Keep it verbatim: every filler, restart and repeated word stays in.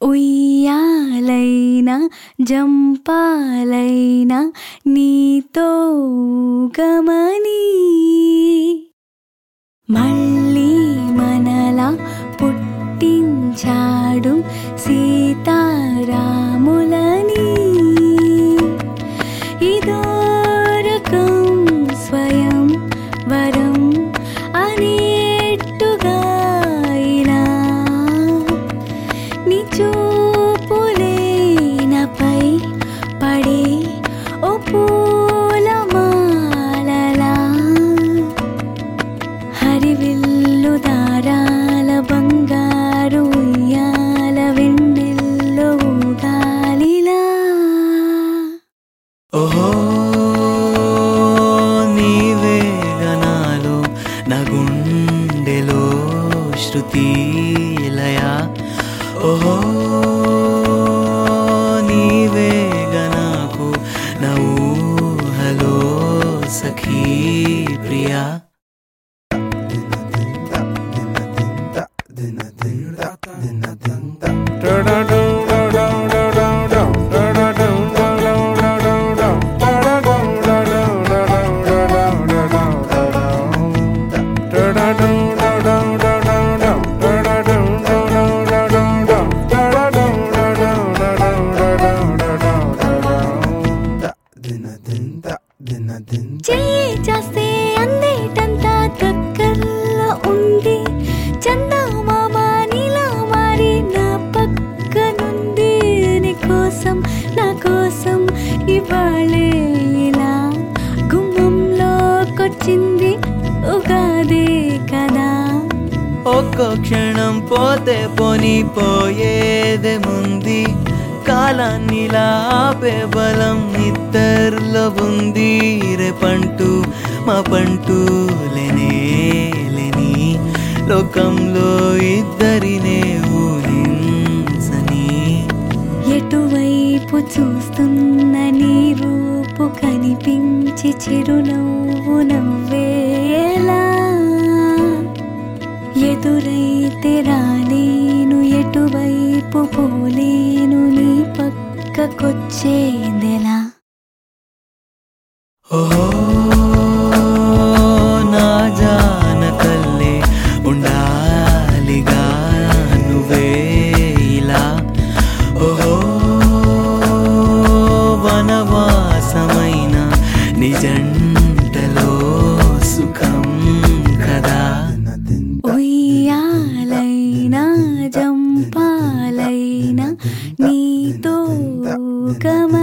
ఉయ్యాలైనా జంపాలైనా నీతో గమని మళ్ళీ మనలా పుట్టించాడు సీతారాములని ఇదో రకం స్వయం వరం అనేట్టుగా ఇలా నీ చూపులే నాపై పడే ఓ పూలమాలలా హరివిల్లు దారాల బంగారు ఉయ్యాల వెన్నెల్లో ఊగాలిలా ఓహో నీవే గనాలు నా గుండెలో శృతి లయ ఓహో నీవే గనాకు నా ఊహలో సఖీ ప్రియా చెయ్యి చేస్తే అందేటంతా దగ్గరలో ఉంది చందమామ నీలా మారి నా పక్కనుంది నీ కోసం నా కోసం ఇవాళే ఇలా గుమ్మంలోకొచ్చింది ఉగాదే కదా ఒక్కో క్షణం పోతే పోని పోయేదేముంది కాలాన్నిలా ఆపే బలం ఇద్దరిలో ఉంది రేపంటూ మా పంటూ లేనే లేని లోకంలో ఇద్దరినే ఊహించని ఎటువైపు చూస్తున్న నీ రూపు కనిపించి చిరునవ్వు నవ్వేలా ఎదురైతే రాలేను ఎటువైపు పోలేను నీ పక్కకొచ్చేదెలా ఓహో నా జానకల్లే ఉండాలిగా నువ్వే ఇలా ఓహో వనవాసమైన నిజంటలో సుఖం కదా ఉయ్యాలైనా జంపాలైనా నీతో గమ